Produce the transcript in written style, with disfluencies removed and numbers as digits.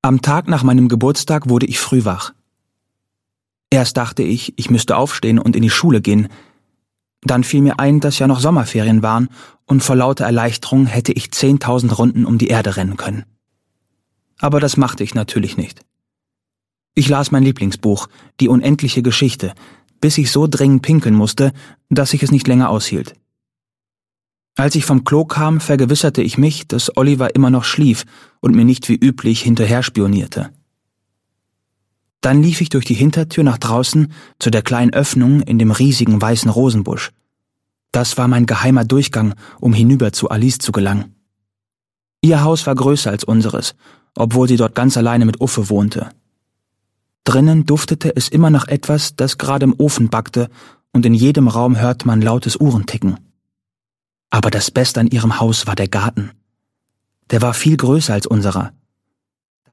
Am Tag nach meinem Geburtstag wurde ich früh wach. Erst dachte ich, ich müsste aufstehen und in die Schule gehen. Dann fiel mir ein, dass ja noch Sommerferien waren und vor lauter Erleichterung hätte ich 10.000 Runden um die Erde rennen können. Aber das machte ich natürlich nicht. Ich las mein Lieblingsbuch, Die unendliche Geschichte, bis ich so dringend pinkeln musste, dass ich es nicht länger aushielt. Als ich vom Klo kam, vergewisserte ich mich, dass Oliver immer noch schlief und mir nicht wie üblich hinterher spionierte. Dann lief ich durch die Hintertür nach draußen zu der kleinen Öffnung in dem riesigen weißen Rosenbusch. Das war mein geheimer Durchgang, um hinüber zu Alice zu gelangen. Ihr Haus war größer als unseres, obwohl sie dort ganz alleine mit Uffe wohnte. Drinnen duftete es immer nach etwas, das gerade im Ofen backte, und in jedem Raum hörte man lautes Uhrenticken. Aber das Beste an ihrem Haus war der Garten. Der war viel größer als unserer.